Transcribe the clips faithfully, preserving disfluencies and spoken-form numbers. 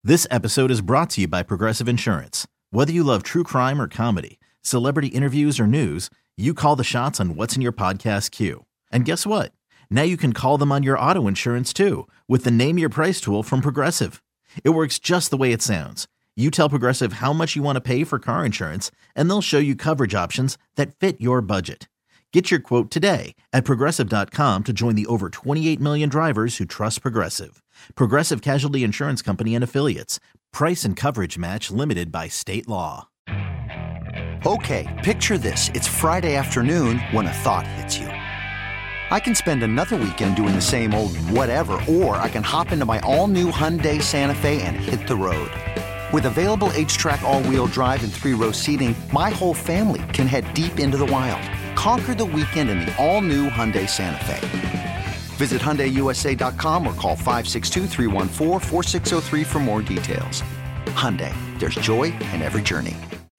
This episode is brought to you by Progressive Insurance. Whether you love true crime or comedy, celebrity interviews or news, you call the shots on what's in your podcast queue. And guess what? Now you can call them on your auto insurance too with the Name Your Price tool from Progressive. It works just the way it sounds. You tell Progressive how much you want to pay for car insurance, and they'll show you coverage options that fit your budget. Get your quote today at Progressive dot com to join the over twenty-eight million drivers who trust Progressive. Progressive Casualty Insurance Company and Affiliates. Price and coverage match limited by state law. Okay, picture this. It's Friday afternoon when a thought hits you. I can spend another weekend doing the same old whatever, or I can hop into my all-new Hyundai Santa Fe and hit the road. With available H-Track all-wheel drive and three-row seating, my whole family can head deep into the wild. Conquer the weekend in the all-new Hyundai Santa Fe. Visit Hyundai U S A dot com or call five six two, three one four, four six zero three for more details. Hyundai, there's joy in every journey.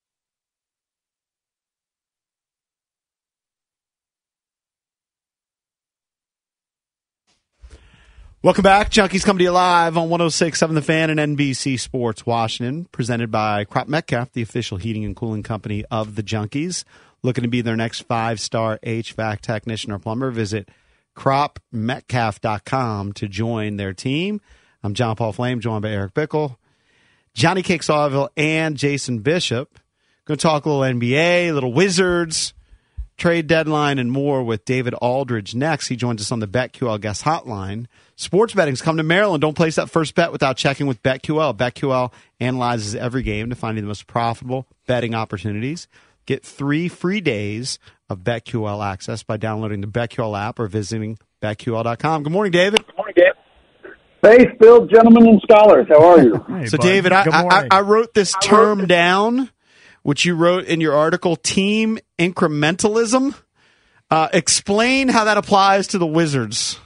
Welcome back. Junkies come to you live on one oh six point seven The Fan and N B C Sports Washington, presented by Crop Metcalf, the official heating and cooling company of the Junkies. Looking to be their next five-star H V A C technician or plumber, visit crop metcalf dot com to join their team. I'm John Paul Flame, joined by Eric Bickle, Johnny Cake Sawville, and Jason Bishop. Going to talk a little N B A, a little Wizards, trade deadline, and more with David Aldridge next. He joins us on the BetQL guest hotline. Sports betting's come to Maryland. Don't place that first bet without checking with BetQL. BetQL analyzes every game to find you the most profitable betting opportunities. Get three free days of BetQL access by downloading the BetQL app or visiting bet Q L dot com. Good morning, David. Good morning, Dave. Faith-filled gentlemen and scholars. How are you? Hey, so, bud. David, I, I, I wrote this term down, which you wrote in your article, team incrementalism. Uh, explain how that applies to the Wizards.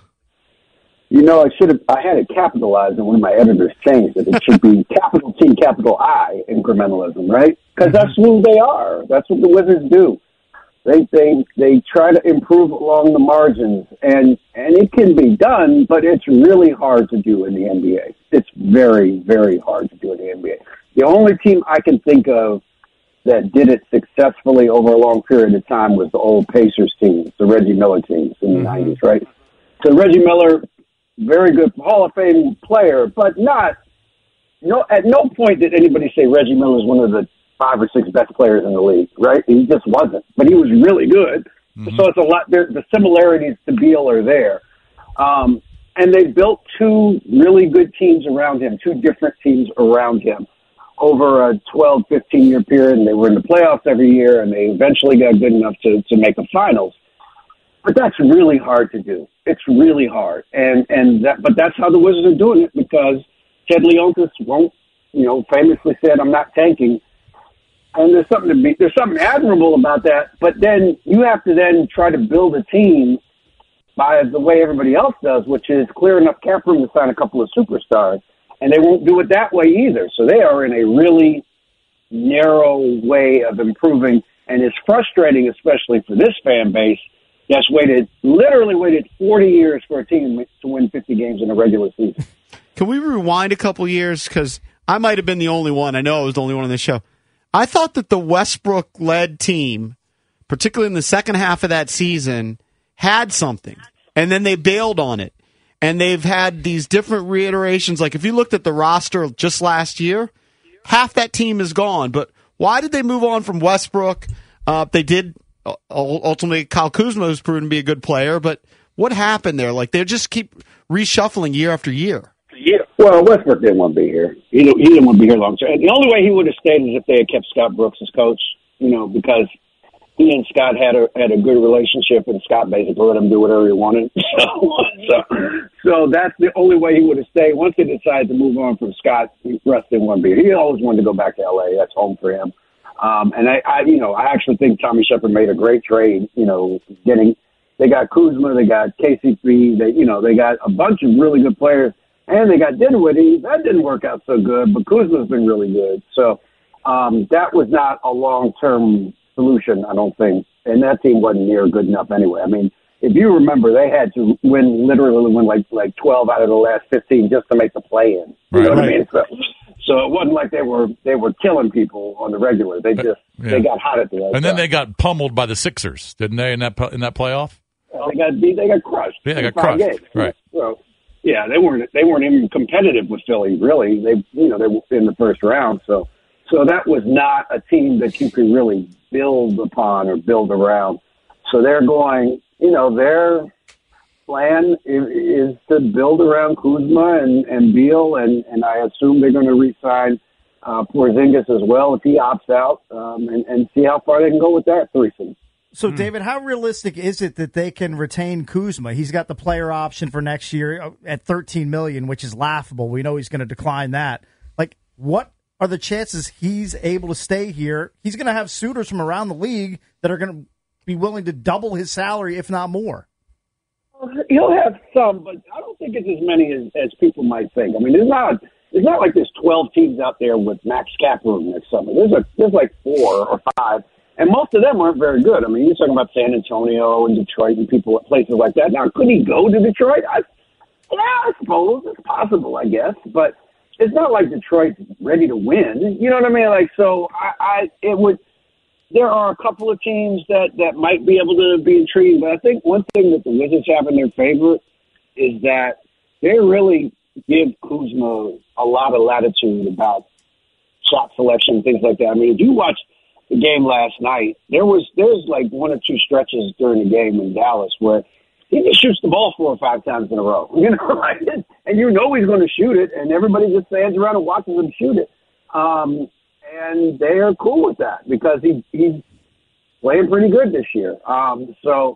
You know, I should have. I had it capitalized, and one of my editors changed it. It should be capital T, capital I, incrementalism, right? Because that's who they are. That's what the Wizards do. They they they try to improve along the margins, and and it can be done, but it's really hard to do in the N B A. It's very, very hard to do in the N B A. The only team I can think of that did it successfully over a long period of time was the old Pacers teams, the Reggie Miller teams in the mm-hmm. nineties, right? So Reggie Miller, very good Hall of Fame player, but not, no, at no point did anybody say Reggie Miller is one of the five or six best players in the league, right? He just wasn't, but he was really good. Mm-hmm. So it's a lot, the similarities to Beal are there. Um, and they built two really good teams around him, two different teams around him over a twelve, fifteen year period. And they were in the playoffs every year, and they eventually got good enough to, to make the finals. But that's really hard to do. It's really hard. And, and that, but that's how the Wizards are doing it, because Ted Leonsis won't, you know, famously said, I'm not tanking. And there's something to be, there's something admirable about that. But then you have to then try to build a team by the way everybody else does, which is clear enough cap room to sign a couple of superstars. And they won't do it that way either. So they are in a really narrow way of improving. And it's frustrating, especially for this fan base, that's waited, literally waited forty years for a team to win fifty games in a regular season. Can we rewind a couple years? Because I might have been the only one. I know I was the only one on this show. I thought that the Westbrook-led team, particularly in the second half of that season, had something. And then they bailed on it. And they've had these different reiterations. Like, if you looked at the roster just last year, half that team is gone. But why did they move on from Westbrook? Uh, they did... Ultimately, Kyle Kuzma has proven to be a good player, but what happened there? Like, they just keep reshuffling year after year. Yeah, well, Westbrook didn't want to be here. He didn't, he didn't want to be here long term. The only way he would have stayed is if they had kept Scott Brooks as coach, you know, because he and Scott had a had a good relationship, and Scott basically let him do whatever he wanted. So, so, so that's the only way he would have stayed. Once he decided to move on from Scott, Russ didn't want to be here. He always wanted to go back to L A. That's home for him. Um, and I, I, you know, I actually think Tommy Shepard made a great trade. You know, getting they got Kuzma, they got K C P, they, you know, they got a bunch of really good players, and they got Dinwiddie. That didn't work out so good, but Kuzma's been really good. So um, that was not a long term solution, I don't think. And that team wasn't near good enough anyway. I mean, if you remember, they had to win, literally win like like twelve out of the last fifteen just to make the play-in. You know right, what right. I mean? So, So it wasn't like they were they were killing people on the regular. They just yeah. they got hot at the right And then time. they got pummeled by the Sixers, didn't they? In that in that playoff, well, they got they got crushed. Yeah, they got crushed. Games. Right. So yeah, they weren't they weren't even competitive with Philly. Really, they you know they were in the first round. So so that was not a team that you could really build upon or build around. So they're going. You know their plan is, is to build around Kuzma and, and Beal, and, and I assume they're going to re-sign uh, Porzingis as well if he opts out, um, and, and see how far they can go with that threesome. So, hmm. David, how realistic is it that they can retain Kuzma? He's got the player option for next year at thirteen million dollars, which is laughable. We know he's going to decline that. Like, what are the chances he's able to stay here? He's going to have suitors from around the league that are going to be willing to double his salary, if not more. He'll have some, but I don't think it's as many as, as people might think. I mean, there's not there's not like there's twelve teams out there with max cap room next summer. There's a there's like four or five, and most of them aren't very good. I mean, you're talking about San Antonio and Detroit and people at places like that. Now, could he go to Detroit? I, yeah, I suppose it's possible, I guess, but it's not like Detroit's ready to win. You know what I mean? Like, so I, I it would. There are a couple of teams that, that might be able to be intrigued, but I think one thing that the Wizards have in their favor is that they really give Kuzma a lot of latitude about shot selection, things like that. I mean, if you watch the game last night, there was there's like one or two stretches during the game in Dallas where he just shoots the ball four or five times in a row, you know, like, and you know he's going to shoot it, and everybody just stands around and watches him shoot it. Um, And they are cool with that because he he's playing pretty good this year. Um, so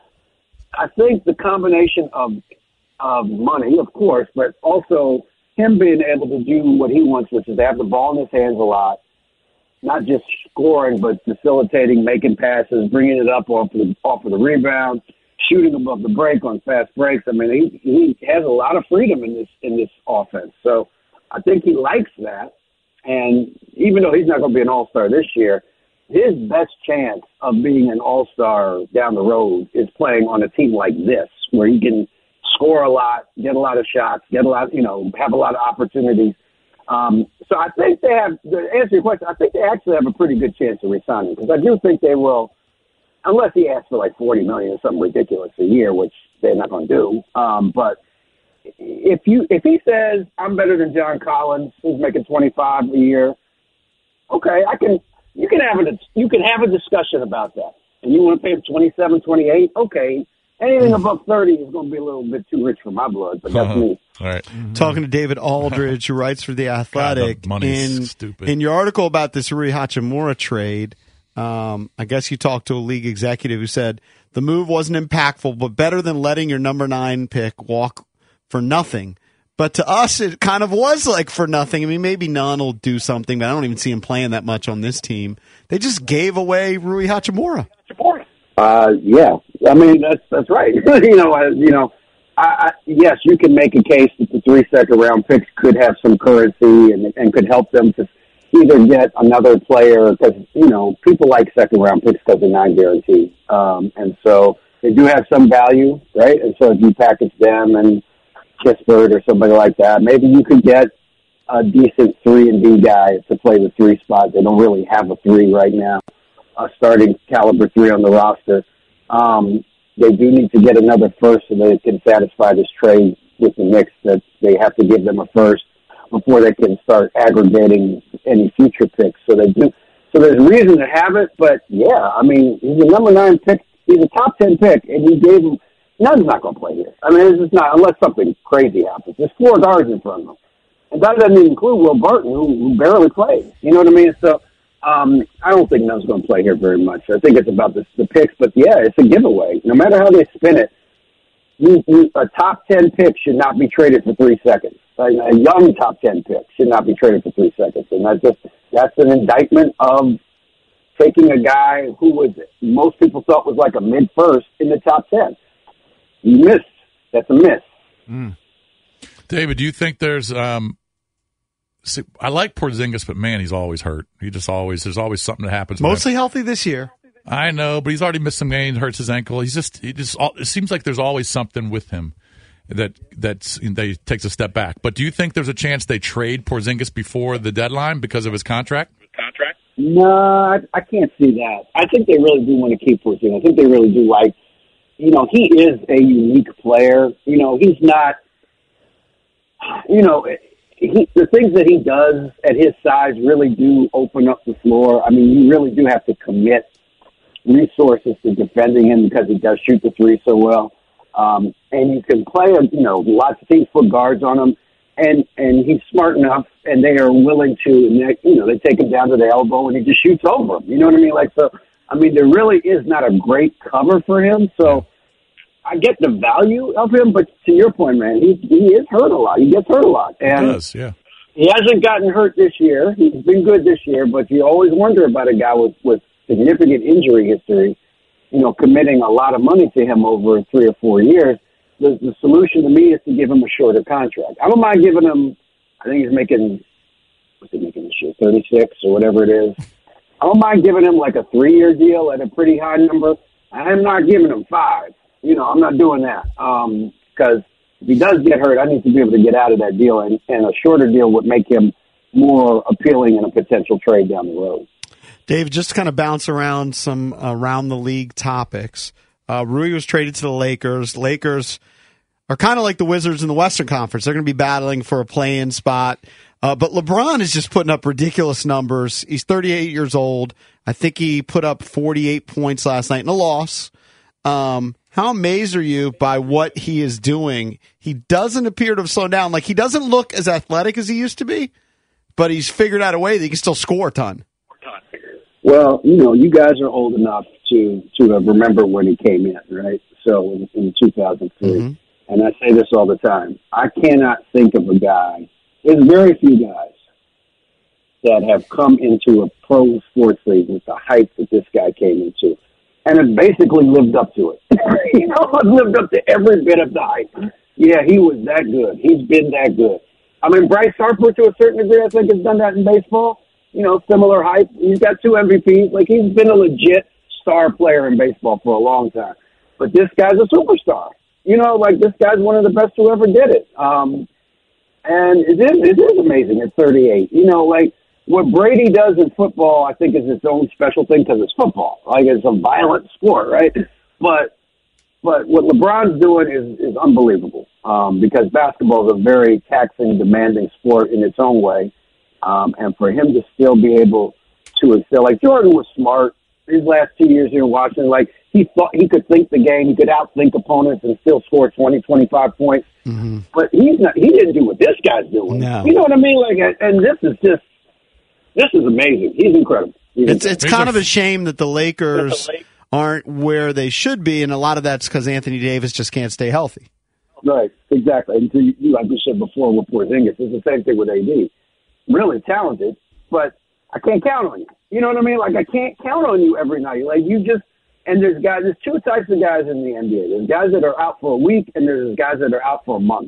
I think the combination of of money, of course, but also him being able to do what he wants, which is to have the ball in his hands a lot, not just scoring, but facilitating, making passes, bringing it up off of the, off of the rebound, shooting above the break on fast breaks. I mean, he, he has a lot of freedom in this in this offense. So I think he likes that. And even though he's not going to be an all-star this year, his best chance of being an all-star down the road is playing on a team like this, where he can score a lot, get a lot of shots, get a lot, you know, have a lot of opportunities. Um, so I think they have, to answer your question, I think they actually have a pretty good chance of resigning because I do think they will, unless he asks for like forty million dollars or something ridiculous a year, which they're not going to do. Um, but If you if he says I'm better than John Collins, who's making twenty-five a year, okay, I can you can have a you can have a discussion about that. And you want to pay him twenty-seven, twenty-eight, okay. Anything above thirty is going to be a little bit too rich for my blood, but that's uh-huh. me. All right. Mm-hmm. Talking to David Aldridge, who writes for The Athletic. God, the money's in, stupid. In your article about this Rui Hachimura trade, um, I guess you talked to a league executive who said the move wasn't impactful, but better than letting your number nine pick walk for nothing. But to us, it kind of was like for nothing. I mean, maybe Nunn will do something, but I don't even see him playing that much on this team. They just gave away Rui Hachimura. Uh, yeah, I mean that's that's right. you know, I, you know, I, I, yes, you can make a case that the three second round picks could have some currency and and could help them to either get another player because you know people like second round picks because they're not guaranteed, um, and so they do have some value, right? And so if you package them and Kispert or somebody like that, maybe you could get a decent three and D guy to play the three spot. They don't really have a three right now, a starting caliber three on the roster. Um, they do need to get another first so they can satisfy this trade with the Knicks that they have to give them a first before they can start aggregating any future picks. So they do. So there's reason to have it, but yeah, I mean, he's a number nine pick. He's a top ten pick, and he gave him. Nunn's not going to play here. I mean, it's just not unless something crazy happens. There's four guards in front of him, and that doesn't even include Will Barton, who, who barely plays. You know what I mean? So um, I don't think Nunn's going to play here very much. I think it's about the, the picks, but yeah, it's a giveaway. No matter how they spin it, you, you, a top ten pick should not be traded for three seconds. Like, a young top ten pick should not be traded for three seconds, and that's just that's an indictment of taking a guy who was most people thought was like a mid first in the top ten. You missed. That's a miss. Mm. David, do you think there's um, – see, I like Porzingis, but, man, he's always hurt. He just always – there's always something that happens. Mostly healthy this year. I know, but he's already missed some games, hurts his ankle. He's just – he just it seems like there's always something with him. that that's they takes a step back. But do you think there's a chance they trade Porzingis before the deadline because of his contract? Contract? No, I, I can't see that. I think they really do want to keep Porzingis. I think they really do like. You know, he is a unique player. You know, he's not. You know, he, the things that he does at his size really do open up the floor. I mean, you really do have to commit resources to defending him because he does shoot the three so well. Um, and you can play him, you know, lots of teams put guards on him, and, and he's smart enough, and they are willing to, and they, you know, they take him down to the elbow, and he just shoots over him. You know what I mean? Like, so, I mean, there really is not a great cover for him. So I get the value of him, but to your point, man, he he is hurt a lot. He gets hurt a lot. And he does, yeah. He hasn't gotten hurt this year. He's been good this year, but you always wonder about a guy with, with significant injury history, you know, committing a lot of money to him over three or four years. The, the solution to me is to give him a shorter contract. I don't mind giving him, I think he's making, what's he making this year, thirty-six or whatever it is. I don't mind giving him like a three-year deal at a pretty high number. I'm not giving him five. You know, I'm not doing that because um, if he does get hurt, I need to be able to get out of that deal, and, and a shorter deal would make him more appealing in a potential trade down the road. Dave, just to kind of bounce around some around the league topics. Uh, Rui was traded to the Lakers. Lakers are kind of like the Wizards in the Western Conference. They're going to be battling for a play-in spot. Uh, but LeBron is just putting up ridiculous numbers. He's thirty-eight years old. I think he put up forty-eight points last night in a loss. Um, how amazed are you by what he is doing? He doesn't appear to have slowed down. Like, he doesn't look as athletic as he used to be, but he's figured out a way that he can still score a ton. Well, you know, you guys are old enough to to have remembered when he came in, right? So in, in two thousand three. Mm-hmm. And I say this all the time. I cannot think of a guy. There's very few guys that have come into a pro sports league with the hype that this guy came into. And have basically lived up to it. You know, lived up to every bit of the hype. Yeah, he was that good. He's been that good. I mean, Bryce Harper, to a certain degree, I think has done that in baseball. You know, similar hype. He's got two M V Ps. Like, he's been a legit star player in baseball for a long time. But this guy's a superstar. You know, like, this guy's one of the best who ever did it. Um, and it is, it is amazing at thirty-eight. You know, like, what Brady does in football, I think, is its own special thing because it's football. Like, it's a violent sport, right? But but what LeBron's doing is, is unbelievable um, because basketball is a very taxing, demanding sport in its own way. Um, and for him to still be able to excel, like Jordan was smart these last two years here in Washington. Like, he thought he could think the game, he could outthink opponents and still score twenty, twenty-five points. Mm-hmm. But he's not. He didn't do what this guy's doing. No. You know what I mean? Like, and this is just this is amazing. He's incredible. He's it's incredible. it's kind of a shame that the Lakers aren't where they should be, and a lot of that's because Anthony Davis just can't stay healthy. Right, exactly. And so you, like we said before with Porzingis, it's the same thing with A D. Really talented, but I can't count on you. You know what I mean? Like, I can't count on you every night. Like, you just, and there's guys, there's two types of guys in the N B A. There's guys that are out for a week, and there's guys that are out for a month.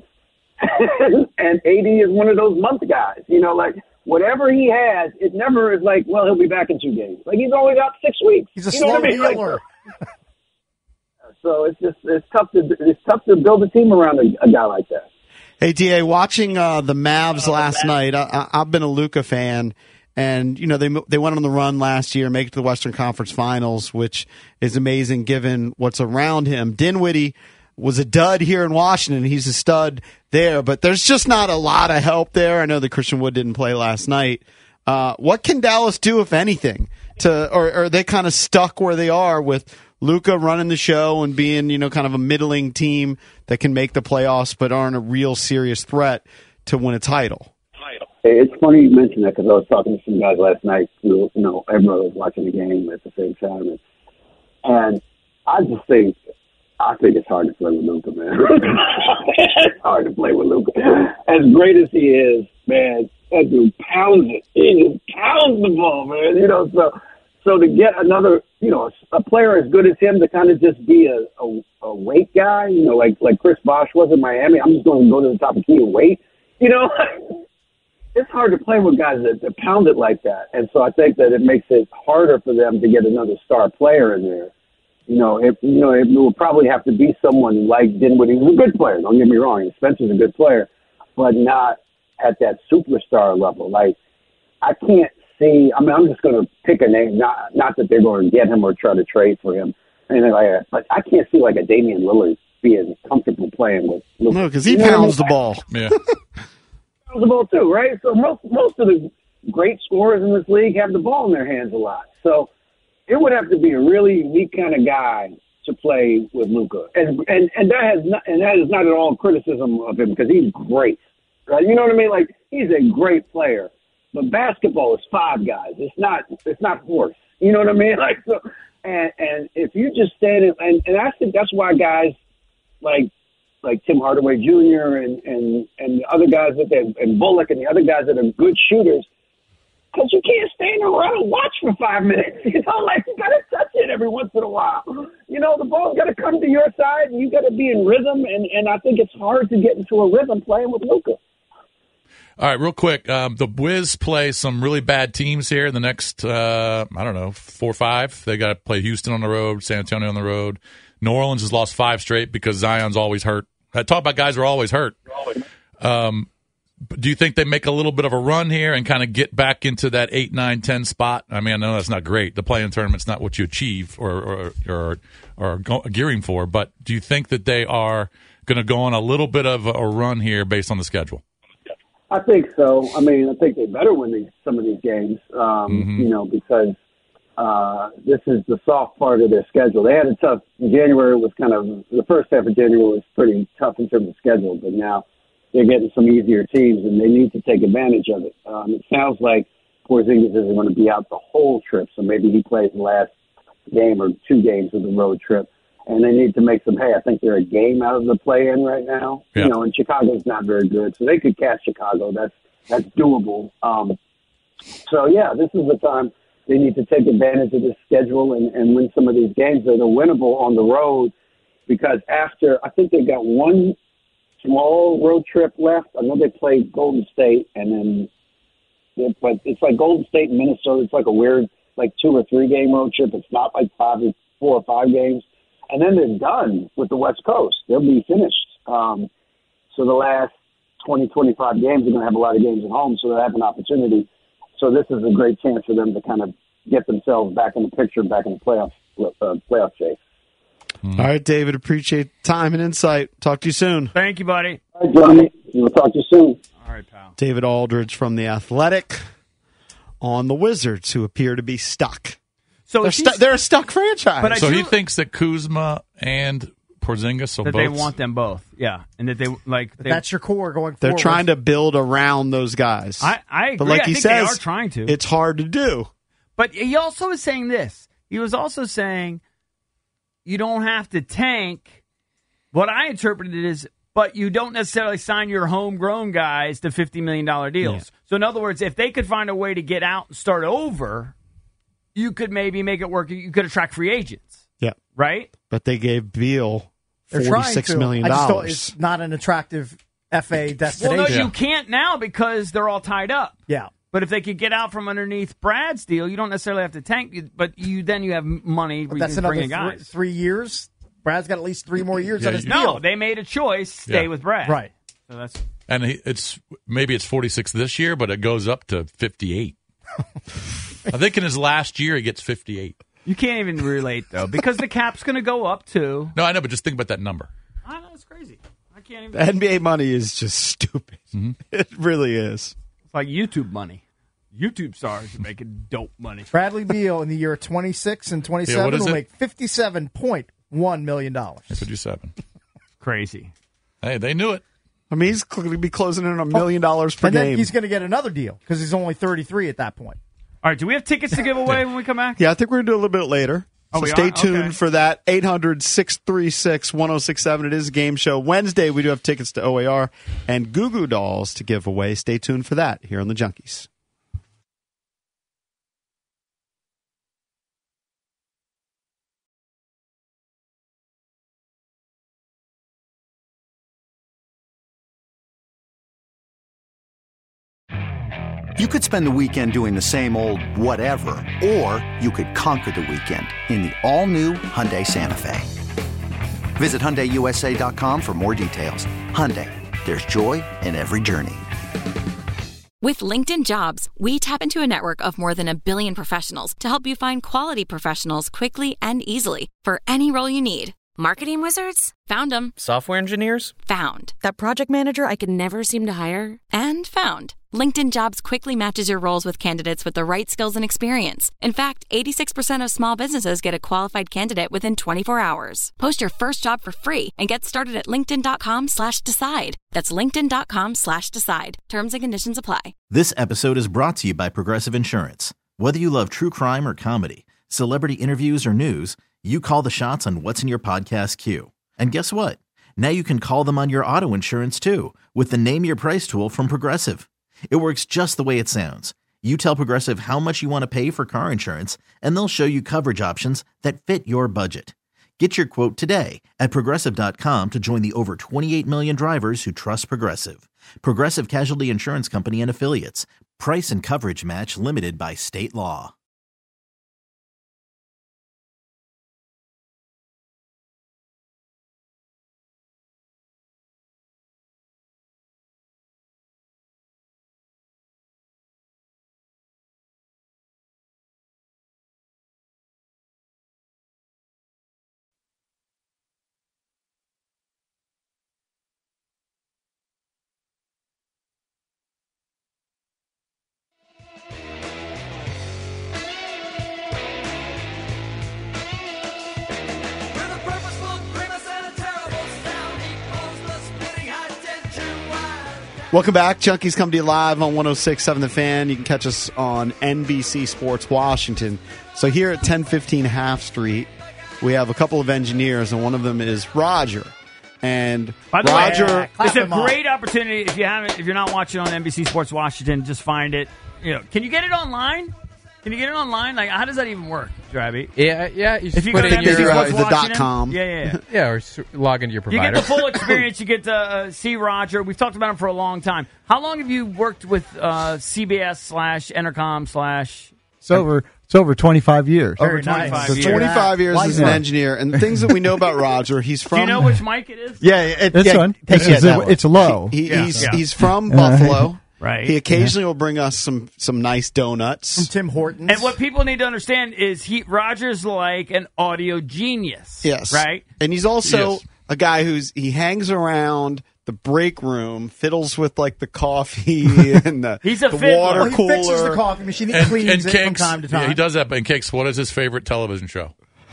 And A D is one of those month guys. You know, like, whatever he has, it never is like, well, he'll be back in two days. Like, he's always out six weeks. He's a you slow know what I mean? healer. Like, so it's just, it's tough to, it's tough to build a team around a, a guy like that. Hey, D A, watching uh, the Mavs last night, I, I've been a Luka fan, and you know they they went on the run last year, make it to the Western Conference Finals, which is amazing given what's around him. Dinwiddie was a dud here in Washington; he's a stud there, but there's just not a lot of help there. I know that Christian Wood didn't play last night. Uh, what can Dallas do, if anything, to or, or are they kind of stuck where they are with Luka running the show and being, you know, kind of a middling team that can make the playoffs but aren't a real serious threat to win a title? It's funny you mentioned that because I was talking to some guys last night who, you know, everyone was watching the game at the same time. And, and I just think, I think it's hard to play with Luka, man. It's hard to play with Luka. As great as he is, man, that dude pounds it. He just pounds the ball, man. You know, so... So to get another, you know, a player as good as him to kind of just be a, a, a weight guy, you know, like like Chris Bosh was in Miami, I'm just going to go to the top of the key and wait. You know, it's hard to play with guys that, that pound it like that. And so I think that it makes it harder for them to get another star player in there You know, if you know, it will probably have to be someone like Dinwiddie, who's a good player. Don't get me wrong, Spencer's a good player, but not at that superstar level. Like, I can't see. I mean, I'm just going to pick a name. Not not that they're going to get him or try to trade for him, and like that. But I can't see like a Damian Lillard being comfortable playing with Luka. No, because he You know what I pounds mean? the ball. Yeah. Pounds the ball too, right? So most most of the great scorers in this league have the ball in their hands a lot. So it would have to be a really unique kind of guy to play with Luka, and and and that has not and that is not at all criticism of him because he's great, right? You know what I mean? Like, he's a great player, but basketball is five guys. It's not it's not horse. You know what I mean? Like, so, and and if you just stand in, and and I think that's why guys like like Tim Hardaway Junior and and and the other guys that they and Bullock and the other guys that are good shooters. Because you can't stand around and watch for five minutes. You know, like, you got to touch it every once in a while. You know, the ball's got to come to your side, and you got to be in rhythm. And, and I think it's hard to get into a rhythm playing with Luka. All right, real quick. Um, the Wiz play some really bad teams here in the next, uh, I don't know, four or five. They got to play Houston on the road, San Antonio on the road. New Orleans has lost five straight because Zion's always hurt. I talk about guys who are always hurt. Um Do you think they make a little bit of a run here and kind of get back into that eight, nine, ten spot? I mean, I know that's not great. The play-in tournament's not what you achieve or or or, or go, gearing for, but do you think that they are going to go on a little bit of a run here based on the schedule? I think so. I mean, I think they better win these, some of these games, um, Mm-hmm. you know, because uh, this is the soft part of their schedule. They had a tough January was kind of the first half of January was pretty tough in terms of schedule, but now they're getting some easier teams, and they need to take advantage of it. Um, it sounds like Porzingis isn't going to be out the whole trip, so maybe he plays the last game or two games of the road trip. And they need to make some hay. I think they're a game out of the play-in right now. Yeah. You know, and Chicago's not very good, so they could catch Chicago. That's that's doable. Um, so, yeah, this is the time they need to take advantage of this schedule and, and win some of these games that are winnable on the road, because after, I think they got one – small road trip left. I know they played Golden State, and then, yeah, but it's like Golden State and Minnesota. It's like a weird, like two or three game road trip. It's not like five or four or five games, and then they're done with the West Coast. They'll be finished. Um, so the last twenty, twenty-five games, they're going to have a lot of games at home, so they have an opportunity. So this is a great chance for them to kind of get themselves back in the picture, back in the playoff uh, playoff chase. All right, David, appreciate the time and insight. Talk to you soon. Thank you, buddy. All right, Johnny. We'll talk to you soon. All right, pal. David Aldridge from The Athletic on the Wizards, who appear to be stuck. So They're, if stu- he's- they're a stuck franchise. But I So do- he thinks that Kuzma and Porzingis will that both they want them both, yeah, and that they like. They, That's your core going They're forward. trying to build around those guys. I, I agree. but like I he think says, they are trying to. it's hard to do. But he also was saying this. He was also saying you don't have to tank. What I interpreted it is, but you don't necessarily sign your homegrown guys to fifty million dollars deals. Yeah. So in other words, if they could find a way to get out and start over, you could maybe make it work. You could attract free agents, Yeah. right? But they gave Beal They're trying forty-six to. million I just don't, dollars. it's not an attractive F A Well, destination. no, Yeah. you can't now because they're all tied up. yeah. But if they could get out from underneath Brad's deal, you don't necessarily have to tank. But you then you have money. But where that's you can another bring in three, guys. three years. Brad's got at least three more years Yeah, on his you- deal. No, they made a choice. Stay Yeah. with Brad. Right. So that's and he, it's maybe it's forty-six this year, but it goes up to fifty-eight. I think in his last year he gets fifty-eight. you can't even relate though because the cap's going to go up too. No, I know, but just think about that number. I know it's crazy. I can't even. The N B A money is just stupid. Mm-hmm. It really is. It's like YouTube money. YouTube stars are making dope money. Bradley Beal in the year twenty-six and Yeah, twenty-seven what is will it? make fifty-seven point one million dollars. That's what you said. Crazy. Hey, they knew it. I mean, he's going to be closing in on a million dollars per And then game. he's going to get another deal because he's only thirty-three at that point. All right. Do we have tickets to give away when we come back? Yeah, I think we're going to do a little bit later. Oh, So we stay are? tuned Okay. for that. eight hundred, six three six, one oh six seven. It is a game show. Wednesday, we do have tickets to O A R and Goo Goo Dolls to give away. Stay tuned for that here on the Junkies. You could spend the weekend doing the same old whatever, or you could conquer the weekend in the all-new Hyundai Santa Fe. Visit Hyundai U S A dot com for more details. Hyundai, there's joy in every journey. With LinkedIn Jobs, we tap into a network of more than a billion professionals to help you find quality professionals quickly and easily for any role you need. Marketing wizards? Found them. Software engineers? Found. That project manager I could never seem to hire? And found. LinkedIn Jobs quickly matches your roles with candidates with the right skills and experience. In fact, eighty-six percent of small businesses get a qualified candidate within twenty-four hours. Post your first job for free and get started at linkedin.com slash decide. That's linkedin.com slash decide. Terms and conditions apply. This episode is brought to you by Progressive Insurance. Whether you love true crime or comedy, celebrity interviews or news, you call the shots on what's in your podcast queue. And guess what? Now you can call them on your auto insurance too with the Name Your Price tool from Progressive. It works just the way it sounds. You tell Progressive how much you want to pay for car insurance, and they'll show you coverage options that fit your budget. Get your quote today at Progressive dot com to join the over twenty-eight million drivers who trust Progressive. Progressive Casualty Insurance Company and Affiliates. Price and coverage match limited by state law. Welcome back. Junkies come to you live on one oh six point seven The Fan. You can catch us on N B C Sports Washington. So here at ten fifteen Half Street, we have a couple of engineers, and one of them is Roger. And By the Roger, way, it's a great opportunity. If you haven't, if you're not watching on N B C Sports Washington, just find it. You know, can you get it online? Can you get it online? Like, how does that even work, Drabby? Yeah, yeah. You If you put go it to in your, N B C uh, Sports the dot Washington, com. yeah, yeah, yeah. yeah, or s- log into your You provider. get the full experience. You get to uh, see Roger. We've talked about him for a long time. How long have you worked with uh, C B S slash Entercom slash? It's over. It's over twenty-five years. Over Very nice. twenty-five so years. twenty-five years Like as an that. engineer. And the things that we know about Roger, he's from... Do you know which mic it is? Yeah, it, This yeah, one. take It's, it, it's, that one. it's low. He, Yeah. he's, Yeah. he's from Buffalo. Right. He occasionally will bring us some, some nice donuts. From Tim Hortons. And what people need to understand is he Roger's like an audio genius. Yes. Right? And he's also Yes. a guy who's he hangs around the break room, fiddles with like the coffee and the, He's a the fiddler. water Well, he cooler. fixes the coffee machine. He And, cleans and it Cakes, from time to time. Yeah, he does that. But in Cakes, what is his favorite television show?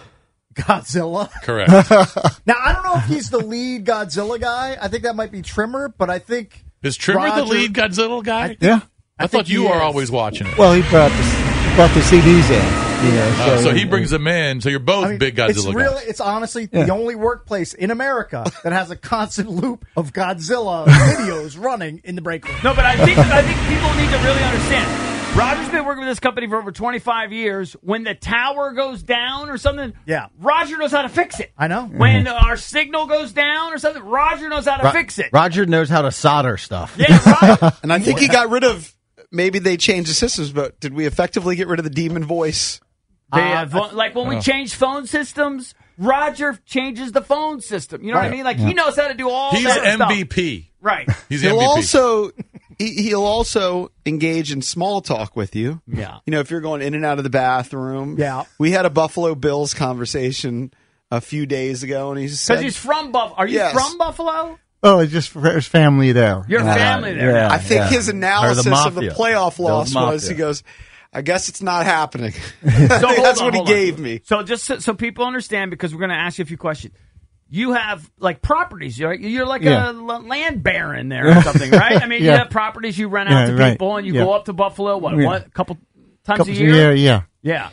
Godzilla. Correct. Now, I don't know if he's the lead Godzilla guy. I think that might be Trimmer, but I think Is Trimmer the Roger- lead Godzilla guy? Yeah. I, I thought think you he are is. always watching it. Well, he brought the brought the C Ds in. You know, Uh, so he brings them in. So you're both I mean, big Godzilla it's guys. really, it's honestly Yeah. the only workplace in America that has a constant loop of Godzilla videos running in the break room. No, but I think I think people need to really understand. Roger's been working with this company for over twenty-five years. When the tower goes down or something, Yeah. Roger knows how to fix it. I know. When our signal goes down or something, Roger knows how to fix it. Roger knows how to solder stuff. Yeah, right. And I think he got rid of, maybe they changed the systems, but did we effectively get rid of the demon voice? They have vo- like when we Oh. change phone systems, Roger changes the phone system. You know what I Right. mean? Like he knows how to do all He's that M stuff. V P. Right. He's He'll M V P. also he, he'll also engage in small talk with you. Yeah. You know, if you're going in and out of the bathroom. Yeah. We had a Buffalo Bills conversation a few days ago, and he Because said, he's from Buffalo. Are you Yes. from Buffalo? Oh, it's just his family there. Your Yeah. family there. Yeah. I think yeah. his analysis Or the of the mafia. playoff loss The was, mafia. he goes, I guess it's not happening. So hold That's on, what he hold on. gave me. So just so, so people understand, because we're going to ask you a few questions. You have like properties. You're, you're like Yeah. a l- land baron there or something, right? I mean, you Yeah. have properties you rent out Yeah, to right. people, and you Yeah. go up to Buffalo. What? Yeah. What? A couple times Couple- a year? Yeah, yeah. Yeah.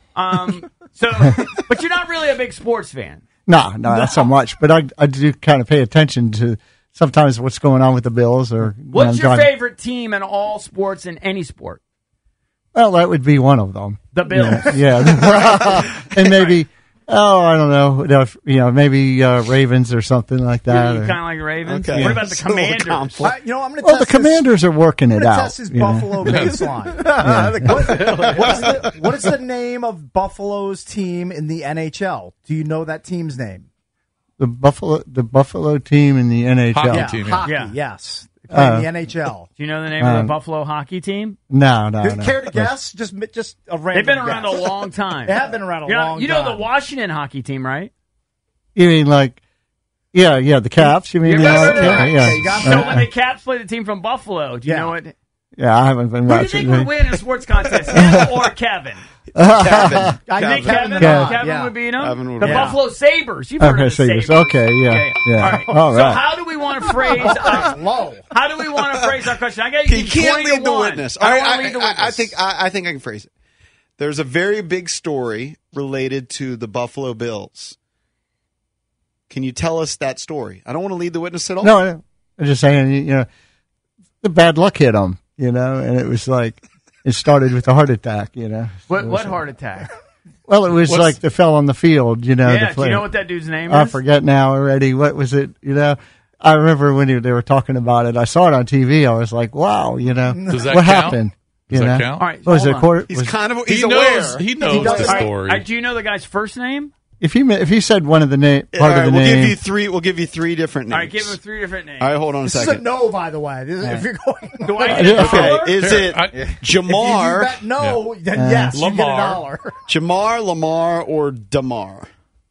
Um. So, but you're not really a big sports fan. No, no, not so much. But I, I do kind of pay attention to sometimes what's going on with the Bills. Or when What's I'm your driving. favorite team in all sports, in any sport? Well, that would be one of them. The Bills. Yeah, yeah. And maybe Oh, I don't know. You know, you know, maybe uh, Ravens or something like that. You or- kind of like Ravens. Okay. What about the It's a little Commanders? complex. I- you know, I'm going to well, test the Commanders are working his, it I'm gonna out. test his you know. Buffalo baseline. what, is the, what is the name of Buffalo's team in the N H L? Do you know that team's name? The Buffalo, the Buffalo team in the N H L. Hockey Yeah, team, yeah. hockey. Yeah. Yes, they play in Uh, the N H L. Do you know the name of Um, the Buffalo hockey team? No, no, Do you no. care to guess? Just, just a random. They've been around guess. a long time. They have been around a you know, long You know the time. Washington hockey team, right? You mean like, yeah, yeah, the Caps. You mean, You're you know, right, right, yeah, right. yeah. Okay, you got So that. when the Caps play the team from Buffalo, do you Yeah. know what? Yeah, I haven't been Who do you watching. think would win in a sports contest, him or Kevin? Kevin. I You think think Kevin, and Kevin. I, Kevin yeah. would beat him? Kevin would the win. Buffalo Sabres. You've heard Okay, of the Sabres. Sabres. Okay, yeah, yeah. All right. All So right. how do we want to phrase our, Low. how do we want to phrase our question? I got you You can't twenty lead to the one. witness. I All don't right, want I, to lead the I- witness. I think I, I think I can phrase it. There's a very big story related to the Buffalo Bills. Can you tell us that story? I don't want to lead the witness at all. No, no, I'm just saying, you know, the bad luck hit them, you know, and it was like, it started with a heart attack, you know. What, It was what like- heart attack? Well, it was What's- like they fell on the field, you know. yeah, the do you player. know what that dude's name I is? forget now already. What was it? You know, I remember when they were talking about it. I saw it on T V. I was like, "Wow!" You know, Does that what count? happened? Does you that know? count? All right, What was hold it? on. Quarter, He's was- kind of He he's knows. aware. He knows does. the All right, story. All right, do you know the guy's first name? if he if he said one of the name part All of right, the we'll name, give you three. We'll give you three different names. All right, give him three different names. All right, hold on a This is a second. no, by the way. This is, if you're going, Do I get a Okay, dollar? Is Here, it I- if you Jamar, bet no, then Uh, yes, you get a Lamar. dollar. Jamar, Lamar, or Damar?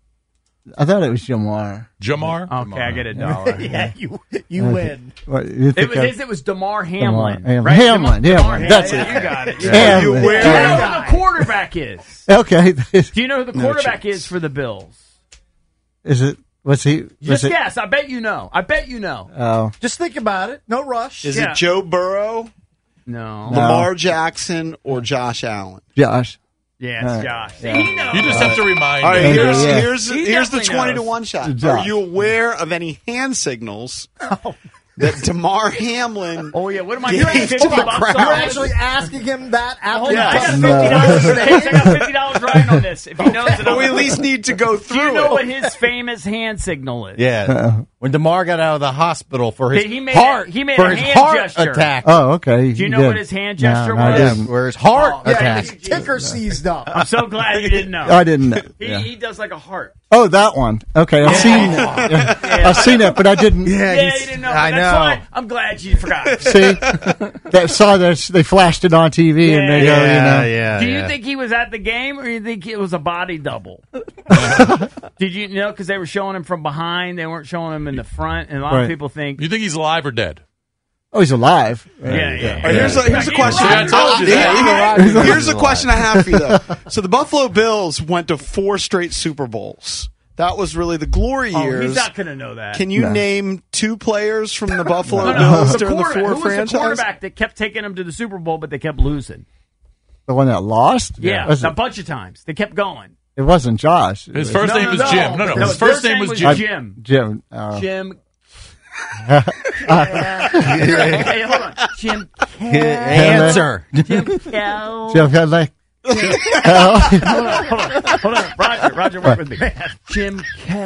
I thought it was Jamar. Jamar? Okay, I get a dollar. yeah, you you win. What, you It think was I- his. It was Damar Hamlin. Hamlin. Right? Hamlin, Damar, Hamlin, Damar that's Hamlin. it. You got it. You, Hamlin. Are you aware? Do you know Yeah. who the quarterback is? Okay, Do you know who the No quarterback chance. is for the Bills? is it? Was he? Was Just it? guess. I bet you know. I bet you know. Oh, Just think about it. No rush. Is Yeah. it Joe Burrow, No. No. Lamar Jackson, or Josh Allen? Josh. Yeah, All it's right. Josh. See, Yeah. he knows. You just have to remind All right, him. here's Yeah. here's He here's the definitely twenty to knows. one shot. Josh. Are you aware of any hand signals that Damar Hamlin? Oh yeah. What am I Gave getting? to Fifty the bucks crowd. on You're this? actually asking him that after Hold you on, I got just- fifty dollars. I got fifty dollars riding on this. If he knows it, But we I'm- at least need to go Do through you know it. what his famous hand signal is? Yeah. When DeMar got out of the hospital for his He made heart, a- he made for a his hand heart gesture. attack. Oh, okay. Do you he know did. what his hand No, gesture no, I was? Yeah, didn't. where his heart Yeah, attack. his ticker seized up. I'm so glad you didn't know. I didn't know. He, Yeah. he does like a heart. Oh, that one. Okay, I've seen it. Yeah. I've seen it, but I didn't. Yeah, Yeah, he's- you didn't know. I That's know. why I'm glad you forgot. See, that saw this. They flashed it on T V, and they Yeah, go, you know. yeah. Do you yeah. think he was at the game, or do you think it was a body double? Did you know? Because they were showing him from behind, they weren't showing him in the front, and a lot Right. of people think, You think he's alive or dead? Oh, he's alive. yeah, yeah. yeah. All right, here's a, here's a Yeah, question. yeah, I told you Yeah, that. yeah. Here's a question I have for you though. So the Buffalo Bills went to four straight Super Bowls. That was really the glory Oh, years. he's not going to know that. Can you name two players from the Buffalo no, no, Bills the during the quarterback- four who was the franchise? quarterback that kept taking him to the Super Bowl, but they kept losing? The one that lost. Yeah, Was a it, bunch of times. They kept going. it wasn't Josh. It His was first No, name no, was no. Jim. No, no. No, His first name was Jim. Jim. Jim. Uh, Jim. Hey, hold on. Jim. Answer. Jim Cal. Jim Hadley. Hold on, hold on, hold on. Roger, Roger, work with me. Jim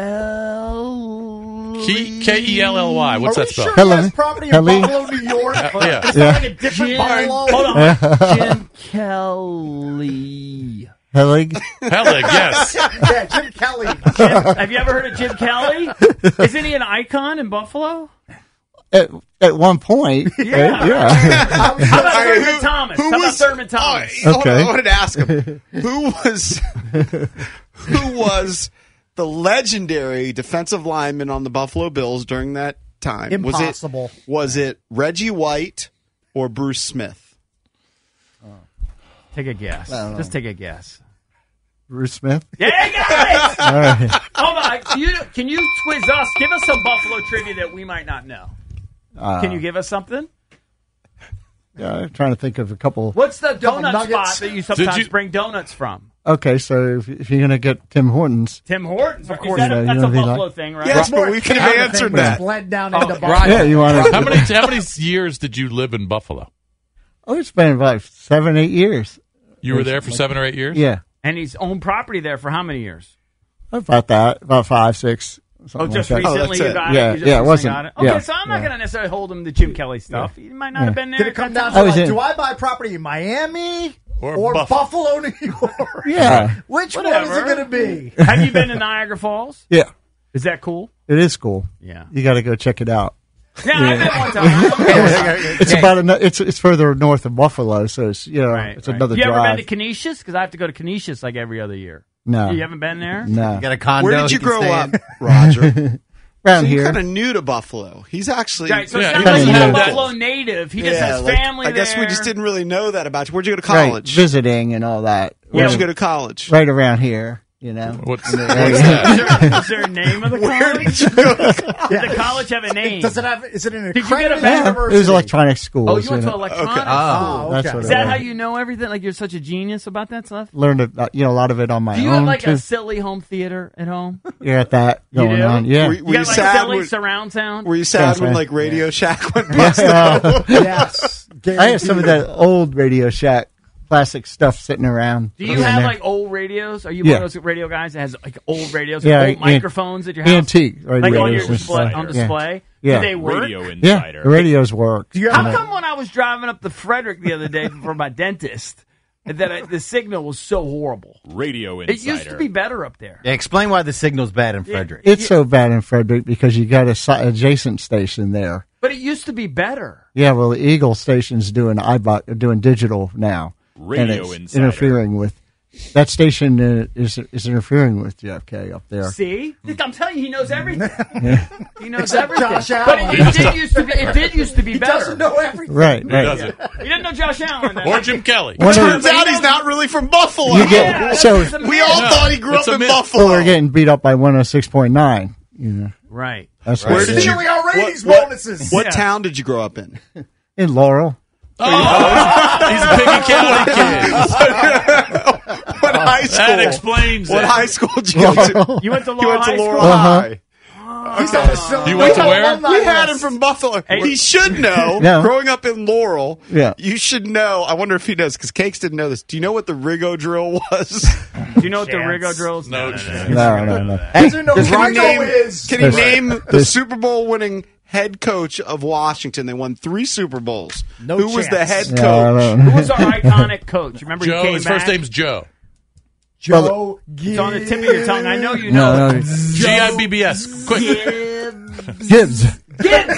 Kelly. K- K E L L Y. What's Are that we spell? sure Hello. he has property in Hello. Buffalo, New York? Yeah. Is Yeah. that like a different Jim, Buffalo? hold on. Jim Kelly. Helig. Helig, yes. Yeah, Jim Kelly. Jim, have you ever heard of Jim Kelly? Isn't he an icon in Buffalo? At, at one point. Yeah. uh, yeah. How about All right, Thurman who- Thomas? who How about was- Thurman Thomas? Oh, hold on, Okay. I wanted to ask him who was who was the legendary defensive lineman on the Buffalo Bills during that time? Impossible. Was it, was it Reggie White or Bruce Smith? Take a guess. don't know. Just take a guess. Bruce Smith. Yeah, you got it! All right. Hold on. Can you, can you quiz us? Give us some Buffalo trivia that we might not know. Uh, Can you give us something? Yeah, I'm trying to think of a couple. What's the donut nuggets. spot that you sometimes you- bring donuts from? Okay, so if, if you're gonna get Tim Hortons, Tim Hortons, of course. That a, Yeah, you that's know a if he Buffalo like- thing, right? Yes, but we It's could have kind of answered thing that. Bled down Oh, into Buffalo. right. yeah, you want to. How many how many years did you live in Buffalo? Oh, it's been about seven, eight years. You were there for seven or eight years? Yeah, And he's owned property there for how many years? About that, about five, six. Oh, something just like that. recently you got yeah, it? You just yeah, it recently wasn't. got it? Okay, yeah, so I'm not yeah. going to necessarily hold him to Jim Kelly stuff. He might not have been there. Did it come down That's to I was like, in- do I buy property in Miami Or or, Buff- Buffalo, New York? Yeah, Which one Whatever. is it going to be? Have you been to Niagara Falls? yeah, Is that cool? it is cool. Yeah. You got to go check it out. Yeah, I've been one time. It's about a, it's it's further north of Buffalo, so it's you know Right, it's right. another You ever drive. been to Canisius? Because I have to go to Canisius like every other year. No. You haven't been there? No, You got a condo. Where did he you can grow stay up, in? Roger? around so you're here. kind of new to Buffalo. He's actually Right, so Yeah, it's he not like doesn't he's a have that. Buffalo native. He just Yeah, has like, family I guess there. we just didn't really know that about you. Where'd you go to Right, college? visiting and all that. Where'd Yeah. you go to college? Right around here, you know. What's, And the- what's Is that? there, is there a name of the college? Did you go to college? Does the college have a name? Does it have? Is it an Did you get a accredited bachelor's? university? It was electronic schools. Oh, you went you to know. electronics Okay. school. Oh, That's okay. what Is it that was. how you know everything? Like you're such a genius about that stuff? Learned it, uh, you know, a lot of it on my Do you own have like too. a silly home theater at home? You got that You going do? on. Yeah. Were, You were you got like sad? silly When, surround sound? were you sad Yeah, when right. like Radio Shack went Yeah. bust? Uh, Yes. I have some of that old Radio Shack classic stuff sitting around. Do you in have there. like old radios? Are you Yeah. one of those radio guys that has like old radios, Yeah, old an- microphones at your house? antique like radios on your and display, stuff. on Yeah. display? Yeah. Do they work? Radio Yeah, Insider. the radios work. Do you How have come when I was driving up the Frederick the other day for my dentist, that I, the signal was so horrible? Radio Insider. It used to be better up there. Yeah, explain why the signal's bad in Frederick. It's so bad in Frederick because you got a si- adjacent station there. But it used to be better. Yeah, well, the Eagle station's doing iBot, doing digital now, Radio and it's Insider. interfering with that station. Uh, is is interfering with J F K up there. See, I'm telling you, he knows everything. He knows Except everything. Josh but Allen. it, it did used to be. It did used to be He better. doesn't know everything. Right, He right. doesn't. He didn't know Josh Allen. then. Or Jim Kelly. One of- Turns out he's not really from Buffalo. You get- Yeah, so it's a we myth. all Yeah, thought he grew it's up a in myth. Buffalo. well, we're getting beat up by one hundred six point nine. You know, Right. that's Where what did it is. you- Stealing our ratings what- bonuses. What Yeah. town did you grow up in? in Laurel. Oh, he's a Piggy County kid. What high school? That explains What it. high school did you go to? You went to You Laurel went to High Laurel School. High. He's on the silly- You went to he's on where? alumni We had him list. from Buffalo. Hey. He should know. Yeah. Growing up in Laurel, Yeah. you should know. I wonder if he knows because Cakes didn't know this. Do you know what the Rigo drill was? Do you know what the Chance. Rigo drill is? No, No, no, no. Doesn't know Can who he name, Rigo is. can he name the Super Bowl winning head coach of Washington? They won three Super Bowls. No Who was the chance. head Yeah, I coach? don't Who know. was our iconic coach? Remember he Joe. came His back? first name's Joe. Joe It's on the tip of your tongue. I know you know. No, no. G I B B S. Quick. Gibbs. Gibbs.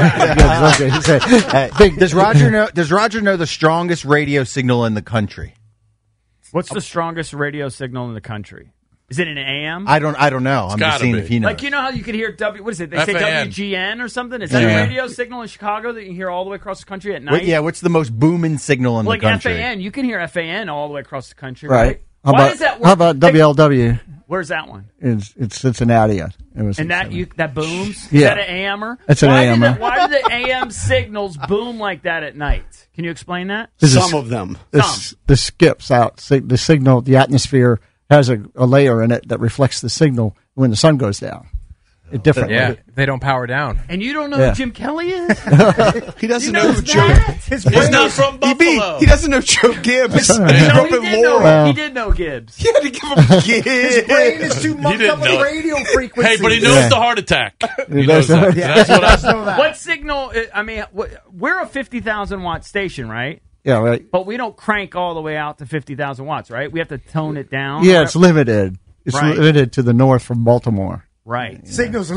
Uh, Gibbs, okay. He said, Hey, big, does Roger know? Does Roger know the strongest radio signal in the country? What's the strongest radio signal in the country? Is it an A M? I don't. I don't know. I'm just gotta seeing be. if he knows. Like, you know how you could hear W, what is it? They say F A N. W G N or something? Is that Yeah. a radio signal in Chicago that you can hear all the way across the country at night? What- yeah. What's the most booming signal in like the country? F A N. You can hear F A N all the way across the country, right? right. How Why about, does that work? how about W L W? Where's that one? It's, it's Cincinnati. It was And that you that booms? Is Yeah. that an A M-er? That's an why A M-er. Did the, why do the A M signals boom like that at night? Can you explain that? This is- Some of them. This, this skips out. Sig- The signal, the atmosphere has a, a layer in it that reflects the signal when the sun goes down. It differently. Yeah, they don't power down. And you don't know Yeah. who Jim Kelly is? He doesn't You know know who Joe. that? His He's brain not is- from He, be, Buffalo. he doesn't know Joe Gibbs. He no, grew he up in did, know, Laurel. he did know Gibbs. He had to give him Gibbs. His brain is too mucked didn't up with know it. radio frequencies. Hey, but he knows Yeah. the heart attack. He He knows does that. know- That's what I know that. What signal? I mean, what- we're a fifty thousand watt station, right? Yeah, right. But we don't crank all the way out to fifty thousand watts, right? We have to tone it down. Yeah, it's limited. It's Right. limited to the north from Baltimore. right. Signal's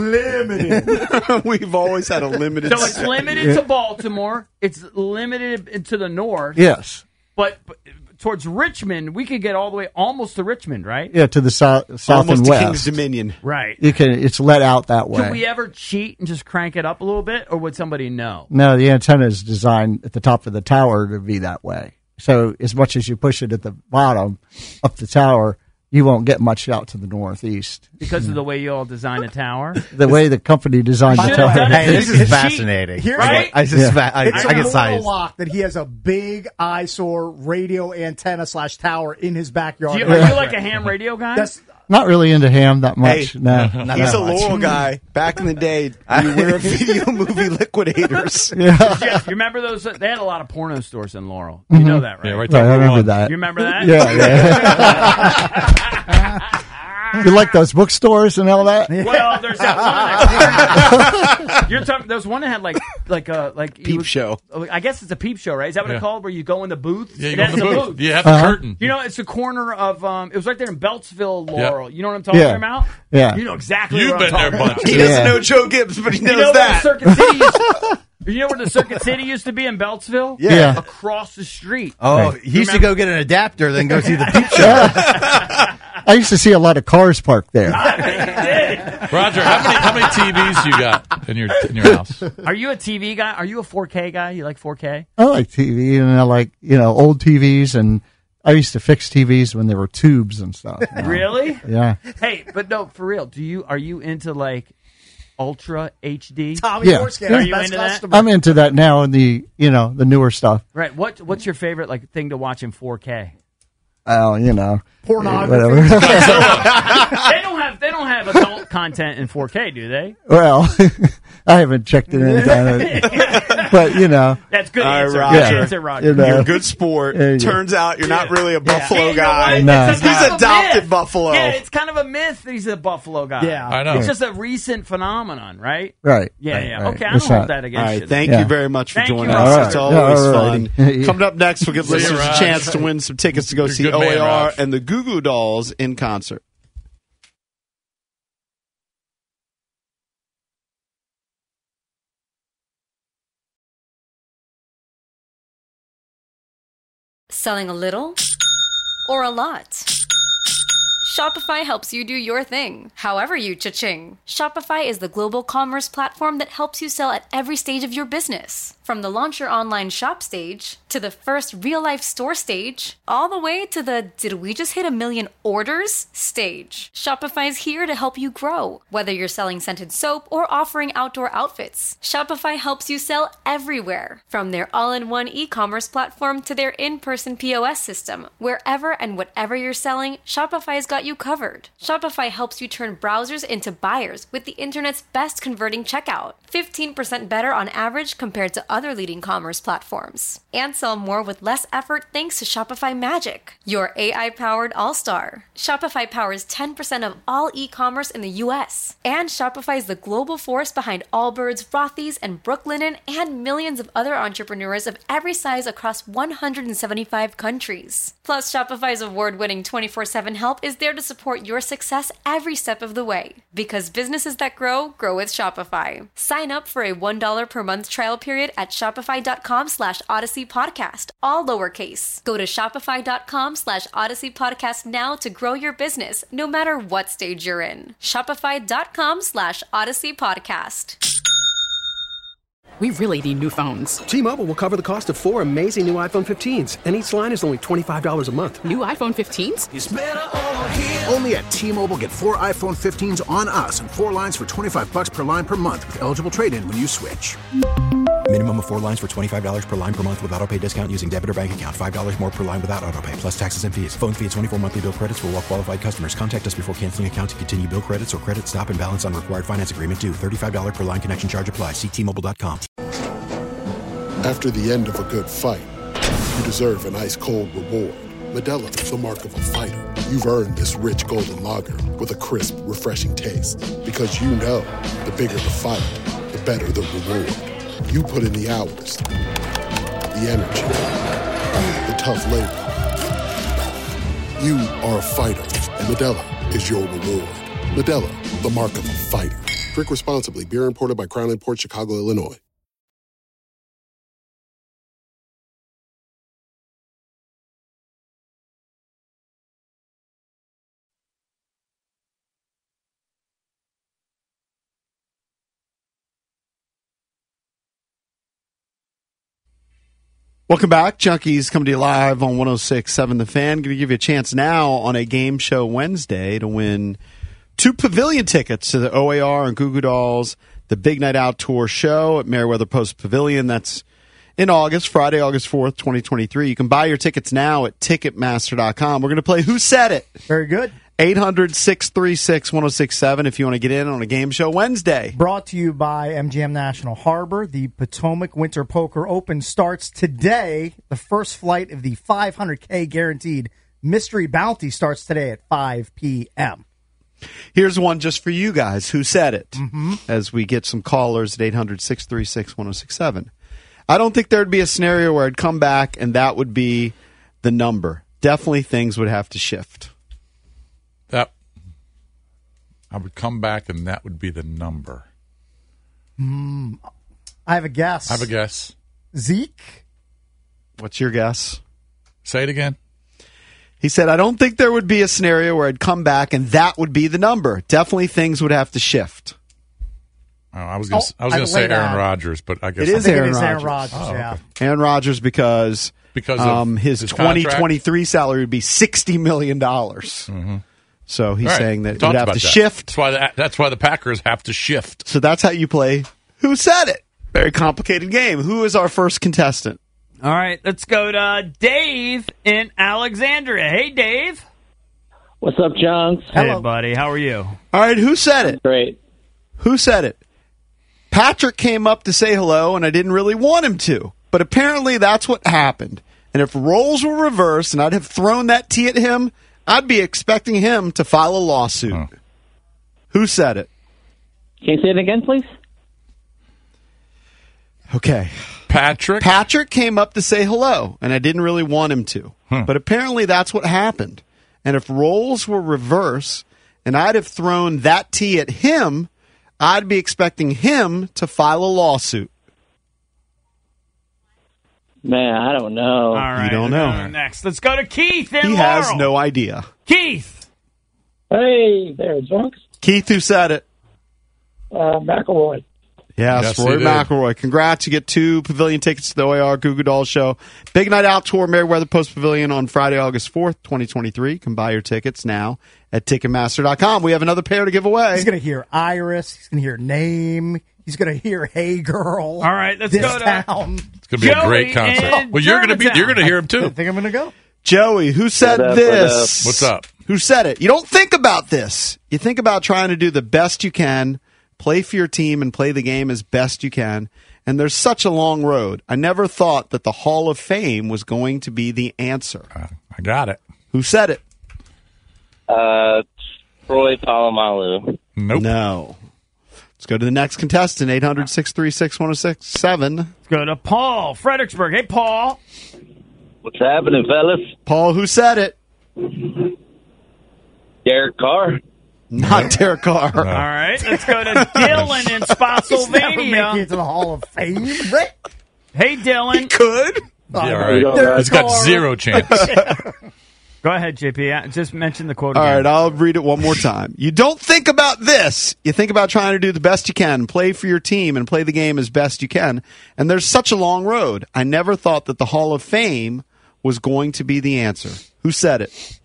limited. We've always had a limited. So it's limited to Baltimore. It's limited to the north. Yes. But, but towards Richmond, we could get all the way almost to Richmond, right? Yeah, to the south, south almost and to west. King's Dominion. Right. You can. It's let out that way. Could we ever cheat and just crank it up a little bit, or would somebody know? No, the antenna is designed at the top of the tower to be that way. So as much as you push it at the bottom up the tower, you won't get much out to the northeast. Because of the way you all design a tower? The way the company designed the Should've tower. done it. Hey, this It's is cheap. fascinating. Here's Right? I just. Yeah. fa- I, It's I a get moral sized. lock that he has a big eyesore radio antenna slash tower in his backyard. Do you, are you like a ham radio guy? That's Not really into ham that much. Hey, no, not He's that a much. Laurel guy. Back in the day, you were video movie liquidators. Jeff, you remember those? They had a lot of porno stores in Laurel. You know that, right? Yeah, right Right, there. I remember One. that. You remember that? Yeah, yeah. You like those bookstores and all that? Well, there's that one. That You're talking. There's one that had like like a like Peep you, show. I guess it's a peep show, right? Is that what Yeah. it's called? Where you go in the booth? Yeah, you It go in has the a booth. You have the Uh-huh. curtain. You know, it's the corner of. Um, it was right there in Beltsville, Laurel. You know what I'm talking Yeah. about? Yeah. You know exactly. You've what been I'm there, talking bunch. about. He doesn't know Joe Gibbs, but he knows You know that. where the Circuit City used, you know where the Circuit City used to be in Beltsville? Yeah. Yeah. Across the street. Oh, he used to go get an adapter, then go see the peep show. I used to see a lot of cars parked there. Roger, how many how many T Vs you got in your in your house? Are you a T V guy? Are you a four K guy? You like four K? I like T V, and I like, you know, old T Vs, and I used to fix T Vs when there were tubes and stuff. you know. Really? Yeah. Hey, but no, for real. Do you are you into like Ultra H D? Tommy Yeah. Forscan, Are you best into that? customer. I'm into that now, and the, you know, the newer stuff. Right. What What's your favorite like thing to watch in four K? Oh, you know, Pornography. whatever. they don't have they don't have adult content in four K, do they? Well, I haven't checked it in, but you know, That's good All right, answer. Roger. Good answer, Roger. You know. You're a good sport. Yeah, yeah. Turns out you're not really a Buffalo Yeah, you know guy. what? No. It's a He's kind of a adopted myth. Buffalo. Yeah, it's kind of a myth that he's a Buffalo guy. Yeah. I know. It's just a recent phenomenon, right? right? Yeah, right, yeah. right. Okay, I It's don't hold not- that All against right, you. thank Yeah. you very much for Thank you, joining Roger. us. It's All right. always Yeah, all fun. righty. Yeah. Coming up next, we'll give See you, listeners a Raj. chance to win some tickets to go You're a see good O man, A R Raj. and the Goo Goo Dolls in concert. Selling a little or a lot? Shopify helps you do your thing, however you cha-ching. Shopify is the global commerce platform that helps you sell at every stage of your business. From the launch your online shop stage, to the first real-life store stage, all the way to the did we just hit a million orders stage. Shopify's here to help you grow. Whether you're selling scented soap or offering outdoor outfits, Shopify helps you sell everywhere. From their all-in-one e-commerce platform to their in-person P O S system, wherever and whatever you're selling, Shopify's got you covered. Shopify helps you turn browsers into buyers with the internet's best converting checkout. fifteen percent better on average compared to other leading commerce platforms. And sell more with less effort thanks to Shopify Magic, your A I-powered all-star. Shopify powers ten percent of all e-commerce in the U S. And Shopify is the global force behind Allbirds, Rothy's, and Brooklinen, and millions of other entrepreneurs of every size across one hundred seventy-five countries. Plus, Shopify's award-winning twenty-four seven help is there to support your success every step of the way. Because businesses that grow, grow with Shopify. Sign up for a one dollar per month trial period at shopify.com slash Odyssey Podcast, all lowercase. Go to shopify.com slash Odyssey Podcast now to grow your business, no matter what stage you're in. Shopify.com slash Odyssey Podcast. We really need new phones. T-Mobile will cover the cost of four amazing new iPhone fifteens, and each line is only twenty-five dollars a month. New iPhone fifteens? It's better over here. Only at T-Mobile, get four iPhone fifteens on us and four lines for twenty-five bucks per line per month with eligible trade-in when you switch. Minimum of four lines for twenty-five dollars per line per month with autopay discount using debit or bank account. five dollars more per line without autopay, plus taxes and fees. Phone fee at twenty-four monthly bill credits for well-qualified customers. Contact us before canceling account to continue bill credits or credit stop and balance on required finance agreement due. thirty-five dollars per line connection charge applies. See T Mobile dot com. After the end of a good fight, you deserve an ice-cold reward. Modelo is the mark of a fighter. You've earned this rich golden lager with a crisp, refreshing taste. Because you know, the bigger the fight, the better the reward. You put in the hours, the energy, the tough labor. You are a fighter, and Modelo is your reward. Modelo, the mark of a fighter. Drink responsibly. Beer imported by Crown Imports, Chicago, Illinois. Welcome back. Junkies coming to you live on one oh six point seven The Fan. Going to give you a chance now on a Game Show Wednesday to win two pavilion tickets to the O A R and Goo Goo Dolls, the Big Night Out Tour show at Meriwether Post Pavilion. That's in August, Friday, August fourth, twenty twenty-three. You can buy your tickets now at Ticketmaster dot com. We're going to play Who Said It? Very good. eight hundred, six three six, one oh six seven if you want to get in on a Game Show Wednesday. Brought to you by M G M National Harbor. The Potomac Winter Poker Open starts today. The first flight of the five hundred K guaranteed Mystery Bounty starts today at five p.m. Here's one just for you guys. Who said it? Mm-hmm. As we get some callers at eight hundred, six three six, one oh six seven. I don't think there'd be a scenario where I'd come back and that would be the number. Definitely things would have to shift. That I would come back and that would be the number. Mm, I have a guess. I have a guess. Zeke? What's your guess? Say it again. He said, I don't think there would be a scenario where I'd come back and that would be the number. Definitely things would have to shift. Oh, I was going Oh, I was going to say laid Aaron out. Rodgers, but I guess It is I think Aaron it is Aaron Rodgers. Rodgers, Oh, yeah. okay. Aaron Rodgers because, Because of um, his, his twenty contract? twenty-three salary would be sixty million dollars. Mm-hmm. So he's All right. saying that We it talked would have about to that. shift. That's why the, that's why the Packers have to shift. So that's how you play Who Said It? Very complicated game. Who is our first contestant? All right, let's go to Dave in Alexandria. Hey, Dave. What's up, John? Hey, buddy. How are you? All right, who said it? Great. Who said it? Patrick came up to say hello, and I didn't really want him to. But apparently that's what happened. And if roles were reversed and I'd have thrown that tea at him, I'd be expecting him to file a lawsuit. Oh. Who said it? Can you say it again, please? Okay. Patrick? Patrick came up to say hello, and I didn't really want him to. Hmm. But apparently that's what happened. And if roles were reversed and I'd have thrown that tea at him, I'd be expecting him to file a lawsuit. Man, I don't know. All right. You don't let's know. go Next, let's go to Keith in He Laurel. has no idea. Keith. Hey there, Junks. Keith, who said it? Uh, McElroy. Yes, Yes, Roy he did. McElroy. Congrats. You get two pavilion tickets to the O A R Goo Goo Dolls show. Big Night Out Tour, Meriwether Post Pavilion on Friday, August fourth, twenty twenty-three. You can buy your tickets now at Ticketmaster dot com. We have another pair to give away. He's going to hear Iris. He's going to hear Name. He's going to hear Hey Girl. All right, let's this go to town. It's going to be a Joey great concert. in Well, you're going to be Germantown. you're going to hear him I too. think I'm going to go. Joey, who said What up, this? What's up? Who said it? You don't think about this. You think about trying to do the best you can, play for your team, and play the game as best you can. And there's such a long road. I never thought that the Hall of Fame was going to be the answer. Uh, I got it. Who said it? Uh, Troy Polamalu. Nope. No. Let's go to the next contestant, eight hundred, six three six, one oh six seven. Let's go to Paul, Fredericksburg. Hey, Paul. What's happening, fellas? Paul, who said it? Derek Carr. Not Derek Carr. All right, let's go to Dylan in He's never Spotsylvania. making it to the Hall of Fame. Rick. Hey, Dylan. He could. Yeah, right. Derek He's got Carr. zero chance. Go ahead, J P. Uh, Just mention the quote All again. right, I'll read it one more time. You don't think about this. You think about trying to do the best you can, play for your team, and play the game as best you can. And there's such a long road. I never thought that the Hall of Fame was going to be the answer. Who said it?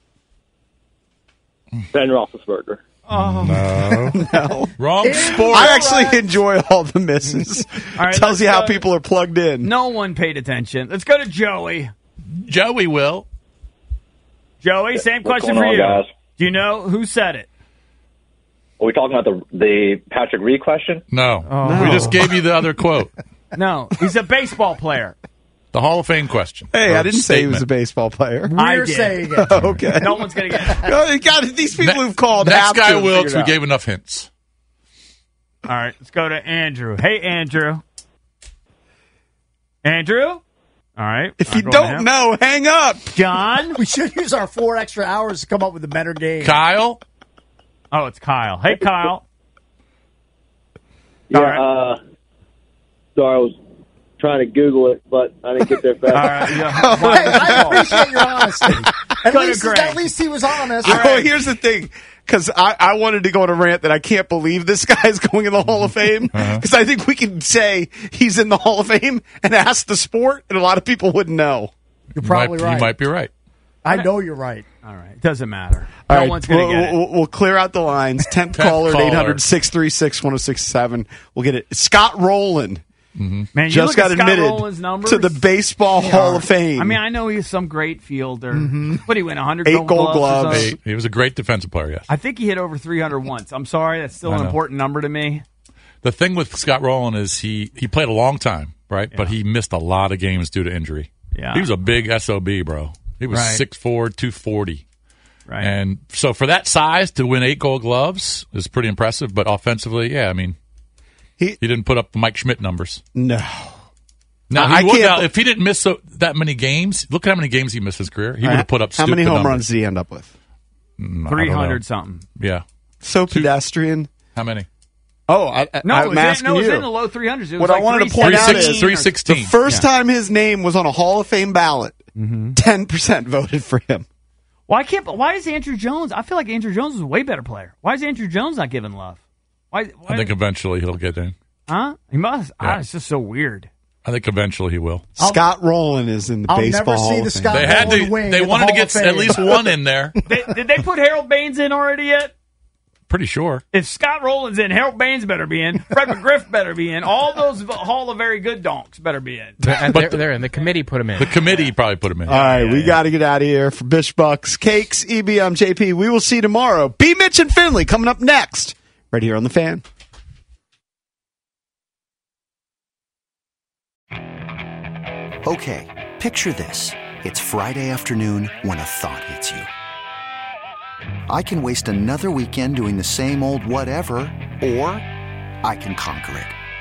Ben Roethlisberger. Oh. No. No. Wrong sport. I actually enjoy all the misses. All right, Tells let's you how go- people are plugged in. No one paid attention. Let's go to Joey. Joey will. Joey, same What's question going for on, you. guys? Do you know who said it? Are we talking about the the Patrick Reed question? No. Oh. We just gave you the other quote. No, he's a baseball player. The Hall of Fame question. Hey, Or I didn't say he was a statement. baseball player. I We're did. saying it. Okay. No one's going to get it. No, you got it. These people Ne- who've called Next have to guy have will, figured 'cause we out. gave enough hints. All right, let's go to Andrew. Hey, Andrew. Andrew? All right. If I'm you going to don't him. know, hang up. John? We should use our four extra hours to come up with a better game. Kyle? Oh, it's Kyle. Hey, Kyle. Yeah. All right. Uh, sorry, I was trying to Google it, but I didn't get there fast. All right. Yeah. Hey, I appreciate your honesty. At Go to least, Greg. at least he was honest. Oh, here's the thing. Because I, I wanted to go on a rant that I can't believe this guy's going in the Hall of Fame. Because Uh-huh. I think we can say he's in the Hall of Fame and ask the sport, and a lot of people wouldn't know. You're probably you might, right. You might be right. I know you're right. All right. Doesn't matter. All no right, one's going to we'll, get it. we'll, we'll clear out the lines. tenth Tenth caller at caller. eight hundred, six three six, one oh six seven. We'll get it. Scott Rowland Man, you just look got at Scott admitted Rowland's numbers. to the Baseball Hall of Fame. I mean, I know he's some great fielder. Mm-hmm. What did he win? one hundred Eight gold, gold gloves. or gloves. something? He, he was a great defensive player, yes. I think he hit over three hundred once. I'm sorry, that's still I an know. important number to me. The thing with Scott Rowland is he, he played a long time, right? But he missed a lot of games due to injury. Yeah. He was a big S O B, bro. He was Right. six four, two forty. Right. And so for that size to win eight Gold Gloves is pretty impressive. But offensively, yeah, I mean, he, he didn't put up the Mike Schmidt numbers. No. Now, I he would, can't- now, if he didn't miss so, that many games, look at how many games he missed his career. He would have put up How many stupid home numbers. runs did he end up with? Mm, I don't three hundred know. something. Yeah. So pedestrian. How many? Oh, I, I, No, it I'm was, in, asking no, it was you. in the low three hundreds. It was What like I wanted to point out is three sixteen. the first Yeah. time his name was on a Hall of Fame ballot, ten percent voted for him. Why can't? Why is Andrew Jones? I feel like Andrew Jones is a way better player. Why is Andrew Jones not given love? Why? why I think eventually he'll get in. huh? He must. Yeah. Ah, it's just so weird. I think eventually he will. Scott Rowland is in the I'll baseball never see Hall the of Fame. Scott They had Rowland to. wing They in the wanted to Hall get of at Fame. least one in there. They, did they put Harold Baines in already yet? Pretty sure. If Scott Rowland's in, Harold Baines better be in. Fred McGriff better be in. All those Hall of Very Good donks better be in. And But they're, the- they're in. The committee put him in. The committee probably put him in. All right, we got to get out of here. For Bish Bucks, Cakes, E B, I'm J P. We will see you tomorrow. B. Mitch and Finley coming up next, right here on The Fan. Okay, picture this. It's Friday afternoon when a thought hits you. I can waste another weekend doing the same old whatever, or I can conquer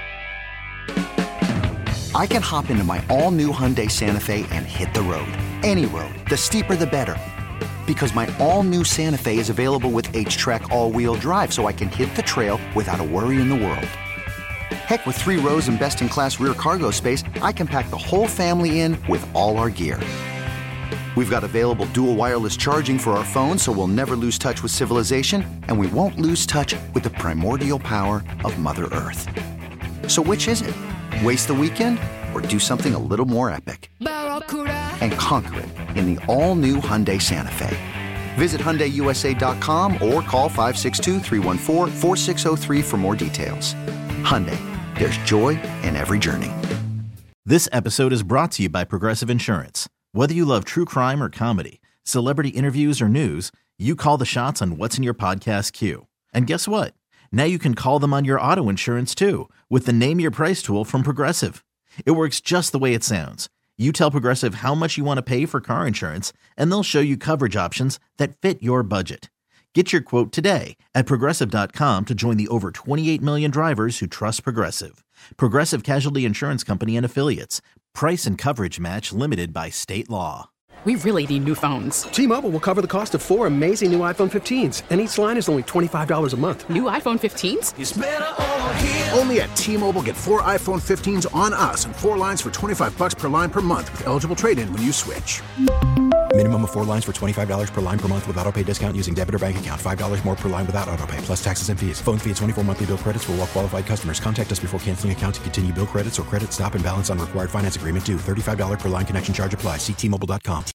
it. I can hop into my all-new Hyundai Santa Fe and hit the road. Any road. The steeper, the better. Because my all-new Santa Fe is available with H-Track all-wheel drive, so I can hit the trail without a worry in the world. Heck, with three rows and best-in-class rear cargo space, I can pack the whole family in with all our gear. We've got available dual wireless charging for our phones, so we'll never lose touch with civilization, and we won't lose touch with the primordial power of Mother Earth. So which is it? Waste the weekend or do something a little more epic? And conquer it in the all-new Hyundai Santa Fe. Visit Hyundai U S A dot com or call five six two, three one four, four six zero three for more details. Hyundai, there's joy in every journey. This episode is brought to you by Progressive Insurance. Whether you love true crime or comedy, celebrity interviews or news, you call the shots on what's in your podcast queue. And guess what? Now you can call them on your auto insurance too with the Name Your Price tool from Progressive. It works just the way it sounds. You tell Progressive how much you want to pay for car insurance, and they'll show you coverage options that fit your budget. Get your quote today at Progressive dot com to join the over twenty-eight million drivers who trust Progressive. Progressive Casualty Insurance Company and Affiliates. Price and coverage match limited by state law. We really need new phones. T-Mobile will cover the cost of four amazing new iPhone fifteens, and each line is only twenty-five dollars a month. New iPhone fifteens? Only at T-Mobile, get four iPhone fifteens on us and four lines for twenty-five bucks per line per month with eligible trade-in when you switch. Minimum of four lines for twenty-five dollars per line per month with autopay discount using debit or bank account. five dollars more per line without autopay, plus taxes and fees. Phone fee at twenty-four monthly bill credits for well-qualified customers. Contact us before canceling account to continue bill credits or credit stop and balance on required finance agreement due. thirty-five dollars per line connection charge applies. See T Mobile dot com.